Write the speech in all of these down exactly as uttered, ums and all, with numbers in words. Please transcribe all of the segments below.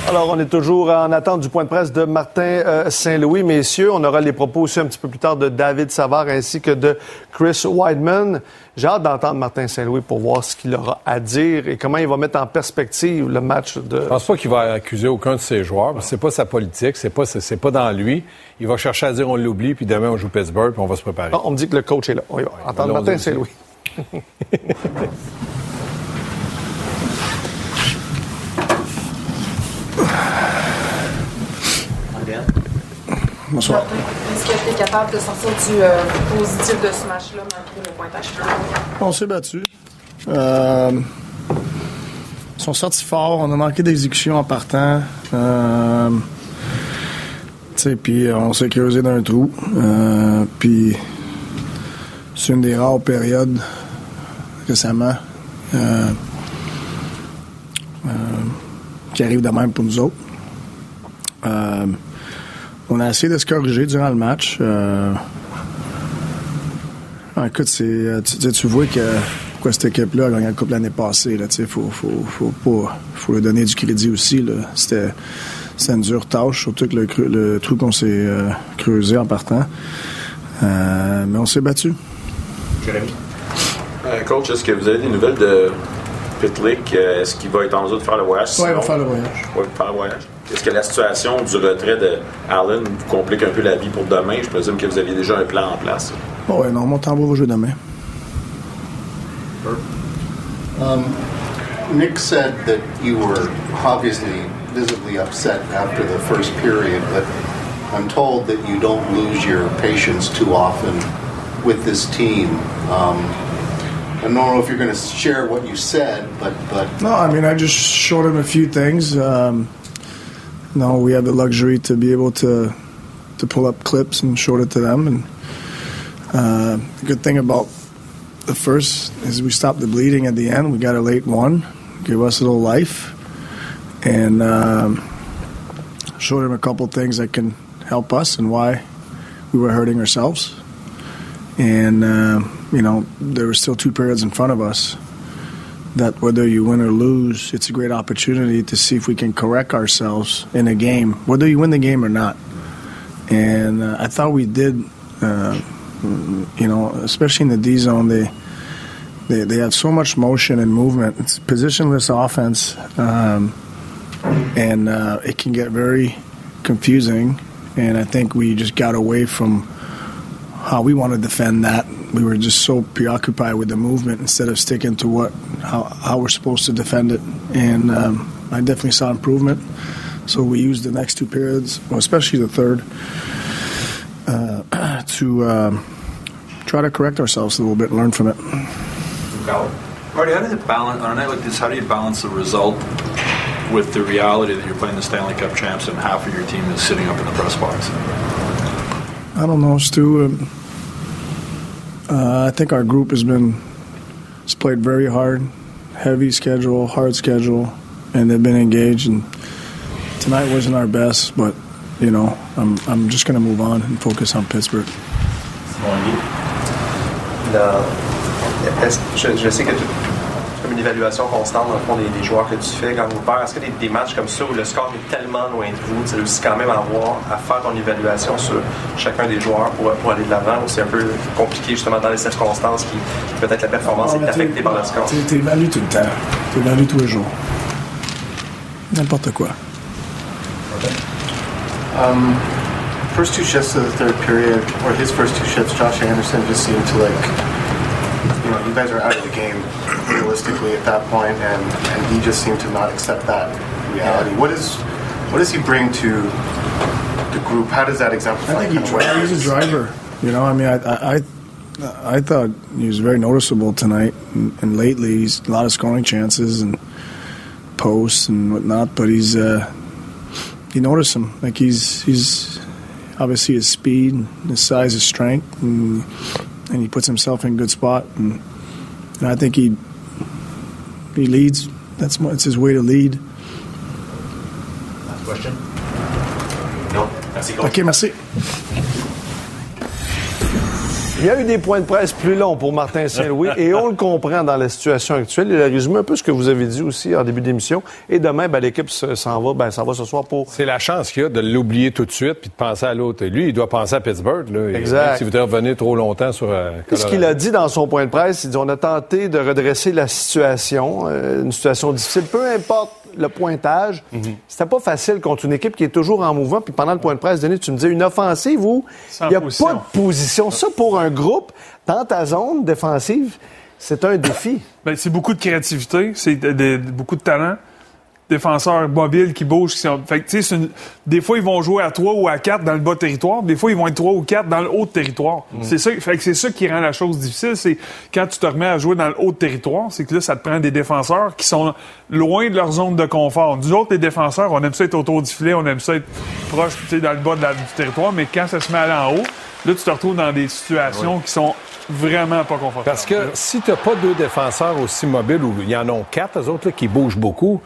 Alors, on est toujours en attente du point de presse de Martin euh, Saint-Louis. Messieurs, on aura les propos aussi un petit peu plus tard de David Savard ainsi que de Chris Weidman. J'ai hâte d'entendre Martin Saint-Louis pour voir ce qu'il aura à dire et comment il va mettre en perspective le match de... Je pense pas qu'il va accuser aucun de ses joueurs. C'est pas sa politique, c'est pas, c'est, c'est pas dans lui. Il va chercher à dire on l'oublie, puis demain on joue Pittsburgh, puis on va se préparer. Non, on me dit que le coach est là. On y va. Ouais, entendre Martin Saint-Louis. Bonsoir. Est-ce que tu es capable de sortir du euh, positif de ce match-là malgré le pointage? On s'est battu. Euh, ils sont sortis forts. On a manqué d'exécution en partant. Euh, puis on s'est creusé d'un trou. Euh, puis c'est une des rares périodes récemment euh, euh, qui arrive de même pour nous autres. Euh, On a essayé de se corriger durant le match. Euh... Ah, écoute, c'est, tu, tu vois que pourquoi cette équipe-là a gagné la Coupe l'année passée. Il faut, faut, faut, faut, faut lui donner du crédit aussi. Là. C'était, c'était une dure tâche, surtout que le, le trou qu'on s'est euh, creusé en partant. Euh, mais on s'est battu. Jérémy. Euh, coach, est-ce que vous avez des nouvelles de Pitlick? Est-ce qu'il va être en mesure de faire le voyage? Oui, il va faire le voyage. Oui, il va faire le voyage. Est-ce que la situation du retrait de Allen vous complique un peu la vie pour demain? Je présume que vous aviez déjà un plan en place. Oh oui, non, mon tambour va jouer demain. Um, Nick said that you were obviously visibly upset after the first period, but I'm told that you don't lose your patience too often with this team. Um, I don't know if you're going to share what you said, but, but... No, I mean, I just showed him a few things. Um, No, we have the luxury to be able to to pull up clips and show it to them. And uh, the good thing about the first is we stopped the bleeding at the end. We got a late one, gave us a little life, and um, showed him a couple things that can help us and why we were hurting ourselves. And, uh, you know, there were still two periods in front of us. That whether you win or lose, it's a great opportunity to see if we can correct ourselves in a game, whether you win the game or not. And uh, I thought we did, uh, you know, especially in the D zone, they, they they have so much motion and movement. It's positionless offense, um, and uh, it can get very confusing. And I think we just got away from how we want to defend that. We were just so preoccupied with the movement instead of sticking to what how, how we're supposed to defend it. And um, I definitely saw improvement. So we used the next two periods, well, especially the third, uh, to um, try to correct ourselves a little bit and learn from it. Marty, how do you balance on a night like this? How do you balance the result with the reality that you're playing the Stanley Cup champs and half of your team is sitting up in the press box? I don't know, Stu. Um, Uh, I think our group has been has played very hard, heavy schedule, hard schedule, and they've been engaged. And tonight wasn't our best, but you know, I'm I'm just going to move on and focus on Pittsburgh. Le, je, je sais que tu comme une évaluation constante dans le fond des, des joueurs que tu fais quand vous perds. Est-ce que des, des matchs comme ça où le score est tellement loin de vous, tu réussis quand même à avoir à faire ton évaluation sur chacun des joueurs pour, pour aller de l'avant, ou c'est un peu compliqué justement dans les circonstances qui, qui peut-être la performance non, est affectée par le score? Tu évalues tout le temps. Tu évalues tous les jours. N'importe quoi. Okay. Um, first two shifts of the third period, or his first two shifts, Josh Anderson just seemed to like, you know, you guys are out of the game realistically at that point, and, and he just seemed to not accept that reality. What is, what does he bring to the group? How does that exemplify? I think he dri- he's a driver. You know, I mean, I, I, I, I thought he was very noticeable tonight, and, and lately he's a lot of scoring chances and posts and whatnot. But he's, uh, you notice him like he's he's obviously his speed, his size, his strength, and, and he puts himself in a good spot. And, and I think he he leads. That's it's his way to lead. Last question. No, merci. Okay, merci. Il y a eu des points de presse plus longs pour Martin Saint-Louis et on le comprend dans la situation actuelle. Il a résumé un peu ce que vous avez dit aussi en début d'émission. Et demain, ben, l'équipe s'en va, ben, s'en va ce soir pour... C'est la chance qu'il y a de l'oublier tout de suite puis de penser à l'autre. Lui, il doit penser à Pittsburgh. Là. Exact. S'il voudrait revenir trop longtemps sur euh, ce qu'il a dit dans son point de presse, il dit on a tenté de redresser la situation, euh, une situation difficile, peu importe le pointage. Mm-hmm. C'était pas facile contre une équipe qui est toujours en mouvement. Puis pendant le point de presse, Denis, tu me disais une offensive où il n'y a position. Pas de position. Ça, pour un groupe, dans ta zone défensive, c'est un défi. Bien, c'est beaucoup de créativité, c'est de, de, de, beaucoup de talent. Défenseurs mobiles qui bougent. Qui sont... Fait que, tu sais, une... des fois, ils vont jouer à trois ou à quatre dans le bas territoire. Des fois, ils vont être trois ou quatre dans le haut territoire. Mm. C'est ça, fait que c'est ça qui rend la chose difficile. C'est quand tu te remets à jouer dans le haut territoire, c'est que là, ça te prend des défenseurs qui sont loin de leur zone de confort. Nous autres, les défenseurs, on aime ça être autour du filet, on aime ça être proche, tu sais, dans le bas de la, du territoire. Mais quand ça se met à aller en haut, là, tu te retrouves dans des situations oui. qui sont vraiment pas confortables. Parce que si tu n'as pas deux défenseurs aussi mobiles, ou il y en a quatre, eux autres, là, qui bougent beaucoup,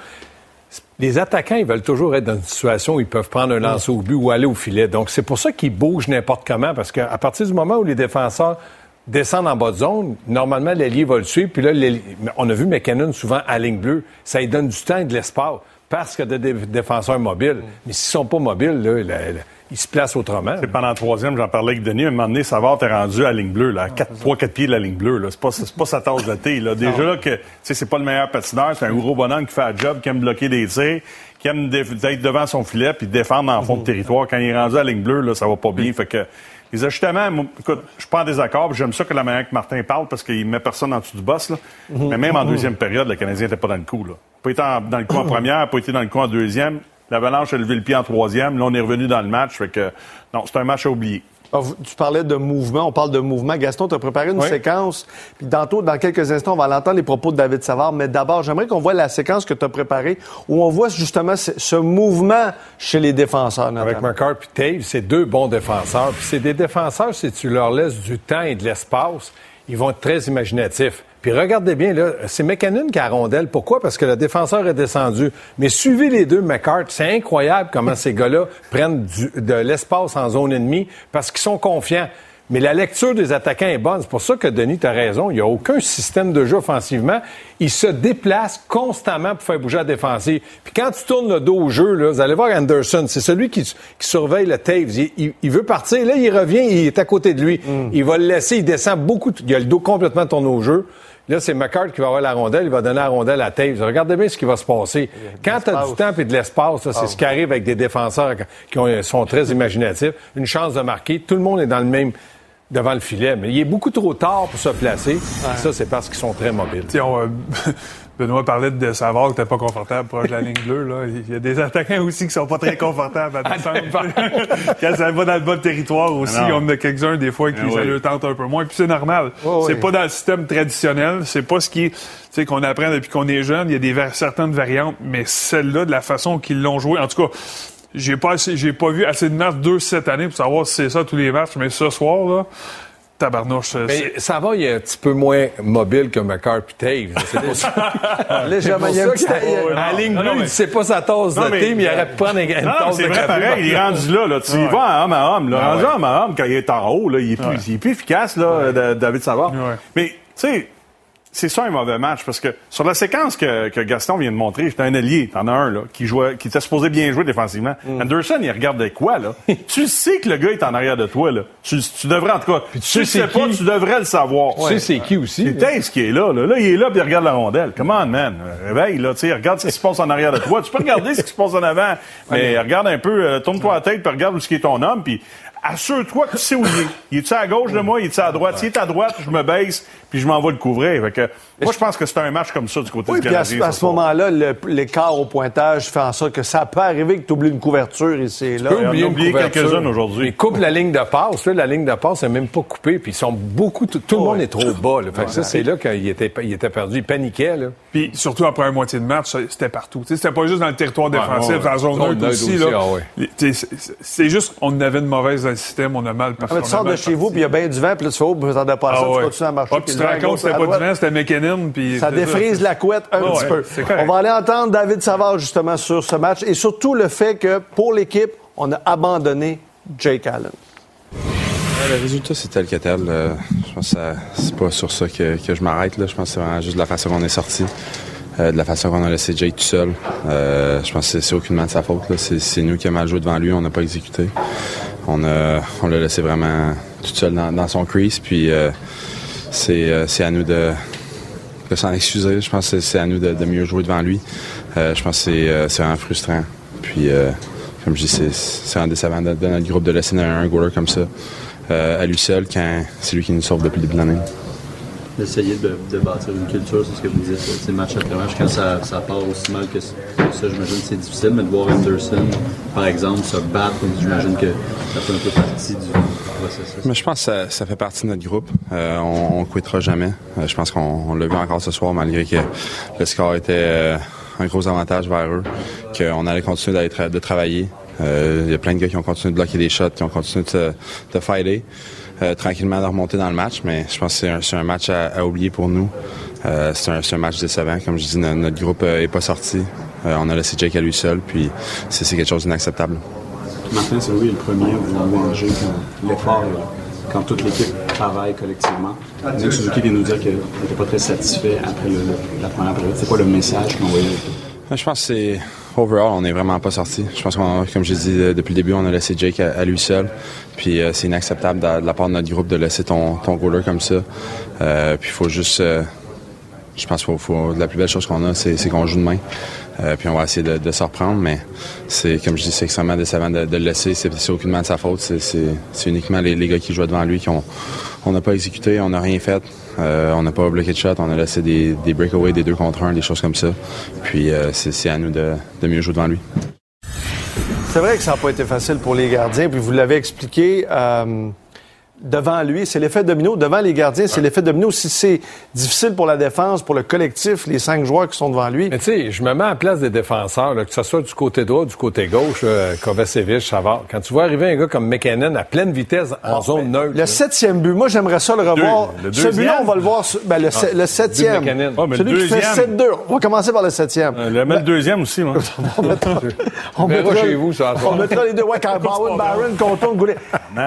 les attaquants, ils veulent toujours être dans une situation où ils peuvent prendre un lancer au but ou aller au filet. Donc, c'est pour ça qu'ils bougent n'importe comment, parce qu'à partir du moment où les défenseurs descendent en bas de zone, normalement, l'ailier va le suivre. Puis là, on a vu McKinnon souvent à ligne bleue. Ça lui donne du temps et de l'espace parce qu'il y a des défenseurs mobiles. Mais s'ils sont pas mobiles, là, la, la, ils se placent autrement. C'est pendant le troisième, j'en parlais avec Denis, à un moment donné, Savard t'es rendu à la ligne bleue, là, à trois quatre pieds de la ligne bleue. Là. C'est pas, c'est pas sa tasse de thé. Là. Déjà là, que, tu sais, c'est pas le meilleur patineur, c'est un gros bonhomme qui fait un job, qui aime bloquer des tirs, qui aime être devant son filet puis défendre dans le fond de territoire. Quand il est rendu à la ligne bleue, là, ça va pas bien. Fait que les ajustements, écoute, je suis pas en désaccord, j'aime ça que la manière que Martin parle parce qu'il met personne en dessous du boss. Là. Mm-hmm. Mais même en deuxième période, le Canadien était pas dans le coup. Là. Pas été en, dans le coup en première, pas été dans le coup en deuxième. L'Avalanche a levé le pied en troisième. Là, on est revenu dans le match. Fait que, non, c'est un match à oublier. Alors, tu parlais de mouvement. On parle de mouvement. Gaston, tu as préparé une oui. séquence. Puis tantôt, dans quelques instants, on va l'entendre les propos de David Savard. Mais d'abord, j'aimerais qu'on voit la séquence que tu as préparée où on voit justement ce, ce mouvement chez les défenseurs. Notamment. Avec McCarr et Taves, c'est deux bons défenseurs. Puis c'est des défenseurs, si tu leur laisses du temps et de l'espace, ils vont être très imaginatifs. Puis regardez bien, là, c'est McKinnon qui a la rondelle. Pourquoi? Parce que le défenseur est descendu. Mais suivez les deux McCart. C'est incroyable comment ces gars-là prennent du, de l'espace en zone ennemie parce qu'ils sont confiants. Mais la lecture des attaquants est bonne. C'est pour ça que, Denis, tu as raison. Il n'y a aucun système de jeu offensivement. Ils se déplacent constamment pour faire bouger la défensive. Puis quand tu tournes le dos au jeu, là, vous allez voir Anderson, c'est celui qui, qui surveille le Taves. Il, il, il veut partir. Là, il revient, il est à côté de lui. Mm. Il va le laisser, il descend beaucoup. Il a le dos complètement tourné au jeu. Là, c'est McCart qui va avoir la rondelle. Il va donner la rondelle à Taves. Regardez bien ce qui va se passer. Quand tu as du temps et de l'espace, là, c'est oh. ce qui arrive avec des défenseurs qui ont, sont très imaginatifs. Une chance de marquer. Tout le monde est dans le même... devant le filet. Mais il est beaucoup trop tard pour se placer. Ouais. Ça, c'est parce qu'ils sont très mobiles. On, euh, Benoît parlait de Savard qui n'était pas confortable proche de la ligne bleue. Là. Il y a des attaquants aussi qui sont pas très confortables à descendre. Quand ça va dans le bas de territoire aussi, on en a quelques-uns des fois qui ça oui. le tentent un peu moins. Puis c'est normal. Oh, c'est oui. pas dans le système traditionnel. C'est pas ce qui est, tu sais, qu'on apprend depuis qu'on est jeune. Il y a des certaines variantes, mais celle-là, de la façon qu'ils l'ont joué, en tout cas, J'ai pas assez, j'ai pas vu assez de matchs deux cette année pour savoir si c'est ça tous les matchs, mais ce soir, là, tabarnouche. Mais ça va, il est un petit peu moins mobile que McCarr et Taves. C'est pour ça. Légèrement, il y a un petit... À la ligne bleue, c'est pas sa tasse de thé, mais il aurait pu prendre une tasse de c'est vrai, pareil, il est rendu là, là. Tu y vas en homme à homme, là. Ah, rendu ouais. homme à homme, quand il est en haut, là, il est plus, ouais. il est plus efficace, là, ouais. David Savard. Ouais. Mais, tu sais, c'est ça un mauvais match, parce que sur la séquence que, que Gaston vient de montrer, j'étais un allié, t'en as un, là, qui jouait, qui était supposé bien jouer défensivement. Mm. Anderson, il regardait quoi, là? Tu sais que le gars est en arrière de toi, là. Tu, tu devrais, en tout cas, puis tu sais, sais pas, tu devrais le savoir. Tu sais c'est qui aussi. C'est Taves qui est là, là. Là, il est là, puis il regarde la rondelle. Come on, man. Réveille, là, tu sais, regarde ce qui se passe en arrière de toi. Tu peux regarder ce qui se passe en avant, mais regarde un peu, euh, tourne-toi la tête, puis regarde où est ton homme, puis assure-toi que tu sais où il est. Il est-tu à gauche de moi, il est-tu à droite? S'il est à droite, je me baisse, puis je m'en vais le couvrir. Fait que, moi, je pense que c'est un match comme ça du côté oui, du Canadien. Oui, puis à, à ce moment-là, le, l'écart au pointage fait en sorte que ça peut arriver que tu oublies une couverture ici et là. Tu peux oublier, oublier quelques-unes aujourd'hui. Ils coupent la ligne de passe. Là, la ligne de passe n'est même pas coupée, puis ils sont beaucoup... Tout, tout oh, le monde ouais. est trop bas. Là. Fait que ouais, ça, ouais. c'est là qu'il était, il était perdu. Il paniquait. Là. Puis surtout après une moitié de match, c'était partout. T'sais, c'était pas juste dans le territoire défensif, ouais, ouais. dans la zone neutre aussi. Là. Ah, ouais. c'est, c'est juste on avait une mauvaise dans le système, on a mal parti. Tu sors de chez vous, puis il y a bien du vent, puis là, tu fais, oh, tu t'attendais pas à ça, tu continues à marcher. Tu te rends compte, c'était pas du vent, c'était McKinnon. Ça défrise la couette un petit peu. On va aller entendre David Savard, justement, sur ce match, et surtout le fait que, pour l'équipe, on a abandonné Jake Allen. Le résultat, c'est tel que tel. Euh, je pense que ça, c'est pas sur ça que, que je m'arrête. Là. Je pense que c'est vraiment juste de la façon qu'on est sorti, euh, de la façon qu'on a laissé Jake tout seul. Euh, je pense que c'est, c'est aucunement de sa faute. Là. C'est, c'est nous qui avons mal joué devant lui, on n'a pas exécuté. On, a, on l'a laissé vraiment tout seul dans, dans son crease. Puis euh, c'est, euh, c'est à nous de, de s'en excuser. Je pense que c'est à nous de, de mieux jouer devant lui. Euh, je pense que c'est, euh, c'est vraiment frustrant. Puis, euh, comme je dis, c'est, c'est vraiment décevant de, de notre groupe de laisser un, un goaler comme ça. Euh, à lui seul, quand c'est lui qui nous sauve depuis le début de l'année. D'essayer de, de bâtir une culture, c'est ce que vous dites, c'est match après match. Quand ça, ça part aussi mal que ça, j'imagine que c'est difficile, mais de voir Anderson, par exemple, se battre, j'imagine que ça fait un peu partie du processus. Mais je pense que ça, ça fait partie de notre groupe. Euh, on ne quittera jamais. Euh, je pense qu'on on l'a vu encore ce soir, malgré que le score était euh, un gros avantage vers eux, qu'on allait continuer d'aller de travailler. Il euh, y a plein de gars qui ont continué de bloquer des shots, qui ont continué de, de fighter, euh, tranquillement de remonter dans le match, mais je pense que c'est un, c'est un match à, à oublier pour nous. Euh, c'est, un, c'est un match décevant. Comme je dis, notre, notre groupe n'est pas sorti. Euh, on a laissé Jake à lui seul, puis c'est, c'est quelque chose d'inacceptable. Martin Saint-Louis est le premier à vous engager quand l'effort, quand toute l'équipe travaille collectivement. Nick Suzuki vient nous dire qu'il n'était pas très satisfait après le, la première période. C'est quoi le message qu'on voyait? Je pense que c'est... Overall, on n'est vraiment pas sorti. Je pense qu'on, comme j'ai dit depuis le début, on a laissé Jake à, à lui seul. Puis euh, c'est inacceptable de, de la part de notre groupe de laisser ton, ton goaler comme ça. Euh, puis il faut juste... Euh, je pense qu'il faut, faut... La plus belle chose qu'on a, c'est, c'est qu'on joue de main. Euh, puis on va essayer de, de se reprendre, mais c'est, comme je dis, c'est extrêmement décevant de, de le laisser. C'est, c'est aucunement de sa faute. C'est, c'est, c'est uniquement les, les gars qui jouent devant lui qui ont... On n'a pas exécuté, on n'a rien fait. Euh, on n'a pas bloqué de shot, on a laissé des, des breakaways, des deux contre un, des choses comme ça. Puis euh, c'est, c'est à nous de, de mieux jouer devant lui. C'est vrai que ça n'a pas été facile pour les gardiens, puis vous l'avez expliqué. Euh, devant lui, c'est l'effet domino. Devant les gardiens, c'est ouais. l'effet domino. Si c'est difficile pour la défense, pour le collectif, les cinq joueurs qui sont devant lui. Mais tu sais, je me mets à la place des défenseurs, là, que ce soit du côté droit, du côté gauche, là, Kovacevic, Savard. Quand tu vois arriver un gars comme McKinnon à pleine vitesse en oh, zone neutre. Le là. septième but, moi, j'aimerais ça le revoir. Deux, le Ce but-là, on va le voir. Ben, le, ah, le septième. Oh, Celui le qui fait sept deux. On va commencer par le septième. Euh, le, ben, le deuxième aussi, moi. on mettra, on mettra, chez vous, ça. On mettra les deux. Ouais, quand Bowen Barron contourne Goulet.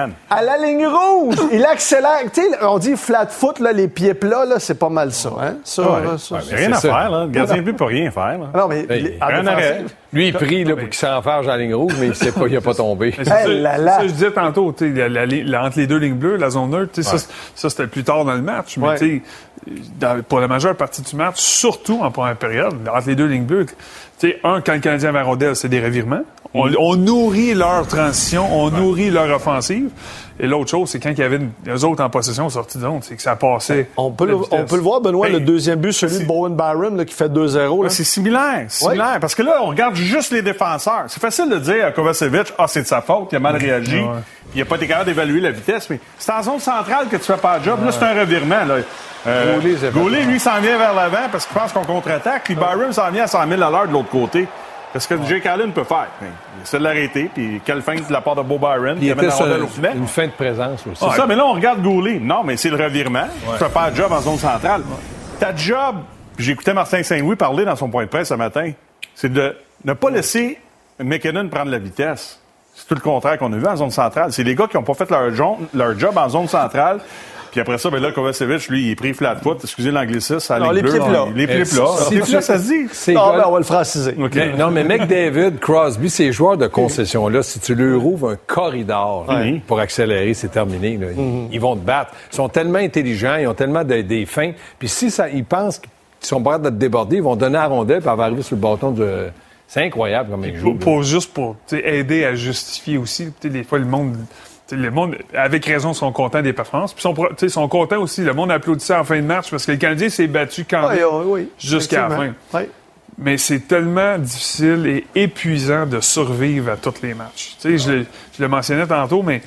À la ligne rouge, il accélère. Tu sais, on dit flat foot, là, les pieds plats, là, c'est pas mal ça. Hein? Ça, ouais. là, ça ouais, c'est rien à ça. faire, là. Le gardien de but peut rien faire. Là. Non, mais hey, les, rien arrêt. Lui, il prie là, pour qu'il s'enfarge dans la ligne rouge, mais il sait pas, il n'a pas tombé. C'est ça, hey, là, là. ça, je disais tantôt, la, la, la, entre les deux lignes bleues, la zone neutre, ouais. ça, ça, c'était plus tard dans le match. Mais ouais. dans, pour la majeure partie du match, surtout en première période, entre les deux lignes bleues, un, quand le Canadien avait la rondelle, c'est des revirements. On, on nourrit leur transition, on ouais. nourrit leur offensive. Et l'autre chose, c'est quand il y avait une, eux autres en possession sortie de zone, c'est que ça passait. On peut, le, on peut le voir, Benoît, ben, le deuxième but, celui c'est... de Bowen Barron là, qui fait deux zéro. Là. C'est similaire, similaire. Ouais. Parce que là, on regarde juste les défenseurs. C'est facile de dire à Kovacevic, ah, c'est de sa faute, il a mal réagi, ouais. il n'a pas été capable d'évaluer la vitesse. Mais c'est en zone centrale que tu fais pas le job. Ouais. Là, c'est un revirement. Là. Euh, Goulet, lui, s'en vient vers l'avant parce qu'il pense qu'on contre-attaque. Puis Barron s'en vient à cent mille à l'heure de l'autre côté. Parce que Jake Allen peut faire. Il essaie de l'arrêter, puis quelle feinte de la part de Beau Byron. Il était sur une fin de présence aussi. C'est ouais. ça, mais là, on regarde Goulet. Non, mais c'est le revirement. Ouais. Tu fais pas le job en zone centrale. Ouais. Ta job, j'écoutais Martin Saint-Louis parler dans son point de presse ce matin, c'est de ne pas laisser McKinnon prendre la vitesse. C'est tout le contraire qu'on a vu en zone centrale. C'est les gars qui n'ont pas fait leur, leur job en zone centrale. Puis après ça, ben là, Kovacevic, lui, il est pris flat foot. Excusez l'anglicisme, à la ligne bleue. Les pieds plats. Les pieds plats. Les pieds plats, ça se dit. C'est non, ben, on va le franciser. Okay. Non, mais McDavid, Crosby, ces joueurs de concession-là, si tu leur ouvres un corridor ouais. pour accélérer, c'est terminé. Là. Mm-hmm. Ils vont te battre. Ils sont tellement intelligents, ils ont tellement de, des fins. Puis si ça, ils pensent qu'ils sont pas de te déborder, ils vont donner la rondelle puis elle va arriver sur le bâton de... C'est incroyable comme ils jouent. Pour, pour juste pour aider à justifier aussi, des fois, le monde... T'sais, le monde, avec raison, sont contents des performances. Puis ils sont contents aussi. Le monde applaudissait en fin de match parce que le Canadien s'est battu quand même oui, oui, jusqu'à la fin. Oui. Mais c'est tellement difficile et épuisant de survivre à tous les matchs. Je, je le mentionnais tantôt, mais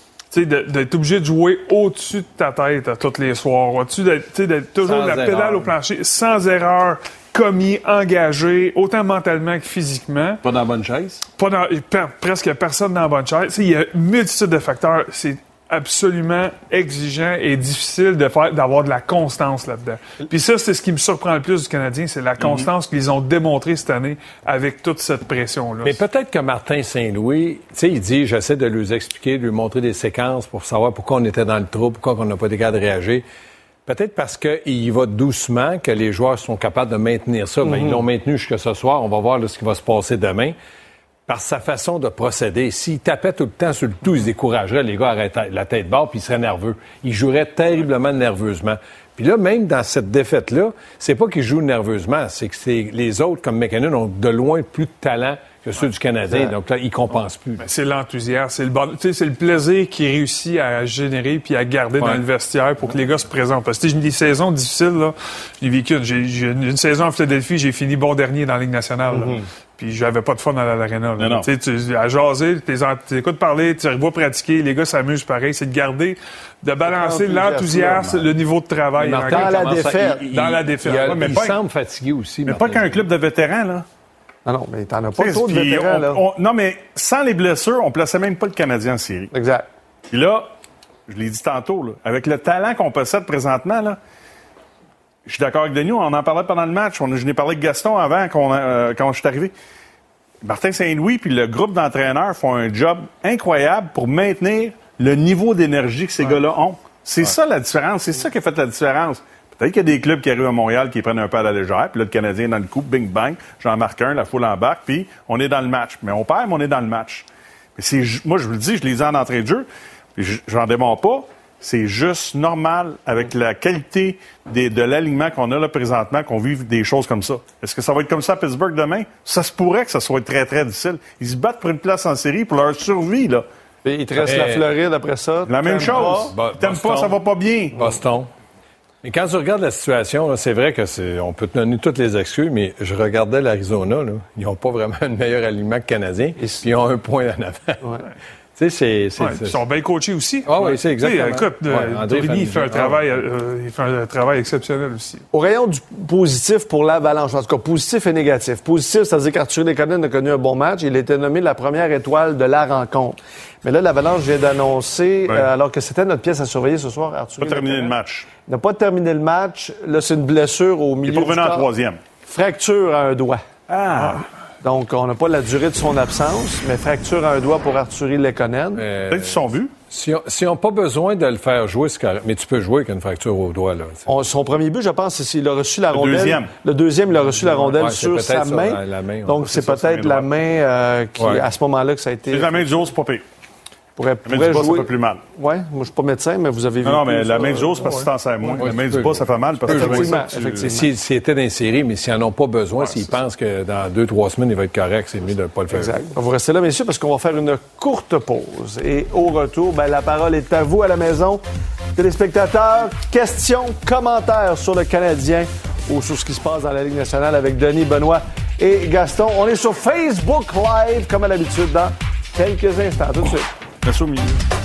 de, d'être obligé de jouer au-dessus de ta tête à tous les soirs. Au-dessus d'être, d'être toujours sans la pédale erreur. Au plancher, sans erreur. Commis, engagé, autant mentalement que physiquement. Pas dans la bonne chaise? Pas dans, presque personne dans la bonne chaise. Il y a une multitude de facteurs. C'est absolument exigeant et difficile de faire, d'avoir de la constance là-dedans. Puis ça, c'est ce qui me surprend le plus du Canadien, c'est la constance mm-hmm. qu'ils ont démontrée cette année avec toute cette pression-là. Mais peut-être que Martin Saint-Louis, tu sais, il dit, j'essaie de lui expliquer, de lui montrer des séquences pour savoir pourquoi on était dans le trou, pourquoi on n'a pas été capable de réagir. Peut-être parce qu'il y va doucement, que les joueurs sont capables de maintenir ça. Mm-hmm. Ben, ils l'ont maintenu jusqu'à ce soir. On va voir là, ce qui va se passer demain. Par sa façon de procéder. S'il tapait tout le temps sur le tout, il se découragerait, les gars arrêteraient la tête barre, puis il serait nerveux. Il jouerait terriblement nerveusement. Puis là, même dans cette défaite-là, c'est pas qu'il joue nerveusement, c'est que c'est les autres, comme McKinnon, ont de loin plus de talent que ceux du Canadien. Donc là, ils compensent plus. Ben, c'est l'enthousiasme, c'est le bon, tu sais, c'est le plaisir qu'il réussit à générer puis à garder ouais. dans le vestiaire pour que les gars se présentent. Parce que j'ai des saisons difficiles, là. J'ai vécu une, j'ai, j'ai une saison en Philadelphie, j'ai fini bon dernier dans la Ligue nationale. Mm-hmm. Puis j'avais pas de fun dans l'aréna. Tu sais, à jaser, tu écoutes parler, tu revois pratiquer, les gars s'amusent pareil. C'est de garder, de balancer l'enthousiasme, le niveau de travail. Dans, dans la défaite. Il, dans la défaite. Il, ouais, mais il pas, semble fatigué aussi. Mais pas qu'un club de vétérans, là. Ah non, mais t'en as pas trop de vétérans, on, là. On, non, mais sans les blessures, on plaçait même pas le Canadien en série. Exact. Puis là, je l'ai dit tantôt, là, avec le talent qu'on possède présentement, là, je suis d'accord avec Denis, on en parlait pendant le match. On, je n'ai parlé avec Gaston avant, qu'on, euh, quand je suis arrivé. Martin Saint-Louis puis le groupe d'entraîneurs font un job incroyable pour maintenir le niveau d'énergie que ces ouais. gars-là ont. C'est ouais. ça la différence. C'est ça qui a fait la différence. Peut-être qu'il y a des clubs qui arrivent à Montréal qui prennent un peu à la légère, puis là, le Canadien est dans le coup, bing bang, j'en marque un, la foule embarque, puis on est dans le match. Mais on perd, mais on est dans le match. Mais c'est, moi, je vous le dis, je l'ai dit en entrée de jeu, puis j'en démontre pas. C'est juste normal, avec la qualité des, de l'alignement qu'on a là présentement, qu'on vive des choses comme ça. Est-ce que ça va être comme ça à Pittsburgh demain? Ça se pourrait que ça soit très, très difficile. Ils se battent pour une place en série, pour leur survie, là. Et il te reste Et... la Floride après ça. La même chose. Bo- T'aimes Boston. Pas, ça va pas bien. Boston. Mais quand tu regardes la situation, là, c'est vrai que c'est, on peut te donner toutes les excuses, mais je regardais l'Arizona, là, ils n'ont pas vraiment un meilleur alignement que le Canadien, puis ils ont un point en avant. Ouais. Tu sais, c'est, c'est, ouais, c'est... Ils sont bien coachés aussi. Ah oui, c'est exactement. T'sais, écoute, ouais, Tourigny, il fait un travail, euh, il fait un travail exceptionnel aussi. Au rayon du positif pour l'Avalanche, en tout cas, positif et négatif. Positif, c'est-à-dire qu'Arthur Lekonen a connu un bon match. Il a été nommé la première étoile de la rencontre. Mais là, l'Avalanche vient d'annoncer, ouais. euh, alors que c'était notre pièce à surveiller ce soir, Arthur Lekonen. Pas terminé le match. Il n'a pas terminé le match. Là, c'est une blessure au milieu. Il est pas revenu en troisième. Fracture à un doigt. Ah! Donc, on n'a pas la durée de son absence, mais fracture à un doigt pour Artturi Lekonen. Euh, Peut-être qu'ils sont vus. Si on n'a pas besoin de le faire jouer, c'est correct. Mais tu peux jouer avec une fracture au doigt, là. On, son premier but, je pense, c'est s'il a reçu la le rondelle. Deuxième. Le deuxième, il a reçu la rondelle ouais, sur sa main. Sur la, la main ouais. Donc, c'est, c'est ça, peut-être la main euh, qui, ouais. à ce moment-là, que ça a été... C'est la main du haut, c'est pas pire. Pourrait, la main du bas, jouer... ça fait plus mal. Oui, moi, je suis pas médecin, mais vous avez vu. Non, non mais la main du haut, c'est parce que tu t'en sers moins. Ouais, la main du bas, ça fait mal parce que effectivement, tu... effectivement. S'ils si étaient dans les séries, mais s'ils n'en ont pas besoin, ouais, s'ils pensent ça. Que dans deux, trois semaines, il va être correct, c'est mieux de ne pas le faire. Exact. On va rester là, messieurs, parce qu'on va faire une courte pause. Et au retour, ben, la parole est à vous à la maison. Téléspectateurs, questions, commentaires sur le Canadien ou sur ce qui se passe dans la Ligue nationale avec Denis, Benoît et Gaston. On est sur Facebook Live, comme à l'habitude, dans quelques instants. Tout de suite. Merci au milieu.